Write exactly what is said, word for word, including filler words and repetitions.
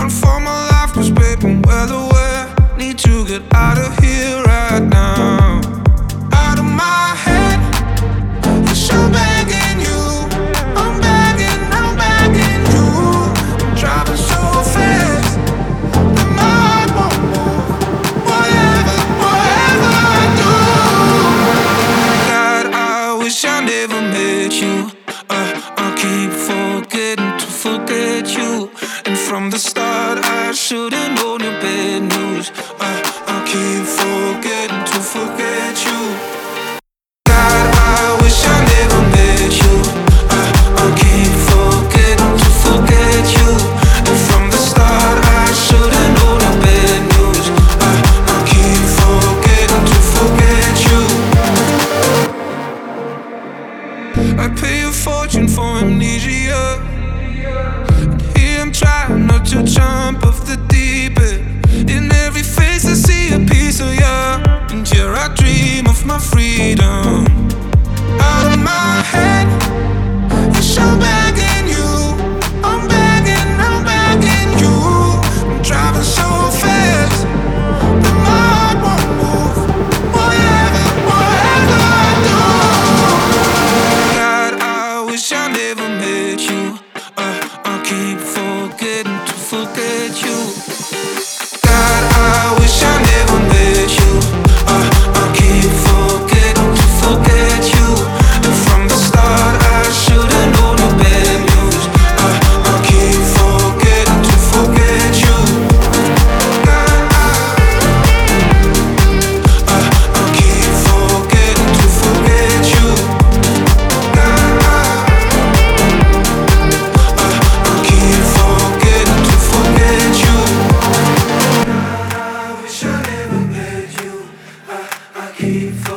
run for my life, cause babe, I'm well aware. Need to get out of here right now. Out of my head, yes, I'm begging you. I'm begging, I'm begging you. I'm driving so fast that my heart won't move. Whatever, whatever I do. God, I wish I never met you. uh, I keep forgetting to forget you. And from the start I should've known your bad news. uh, I keep forgetting to forget you. God, I wish I never met you. uh, I keep forgetting to forget you. And from the start I should've known your bad news. uh, I keep forgetting to forget you. I pay a fortune for amnesia, and here I'm trying not to jump off the deep end. In every face I see a piece of you, and here I dream of my freedom. Out of my head, yes, I'm begging you. I'm begging, I'm begging you. I'm driving so fast that my heart won't move. Whatever, whatever I do. God, I wish I never met you. uh, I keep forgetting to forget you. God, I wish I never met you. uh, I keep forgetting to forget you. And from the start I should've known your bad news. uh, I keep forgetting to forget you. God, I, uh, I keep forgetting to forget you. God, I, uh, I keep forgetting to forget you. I wish I never met you. I, I keep forgetting.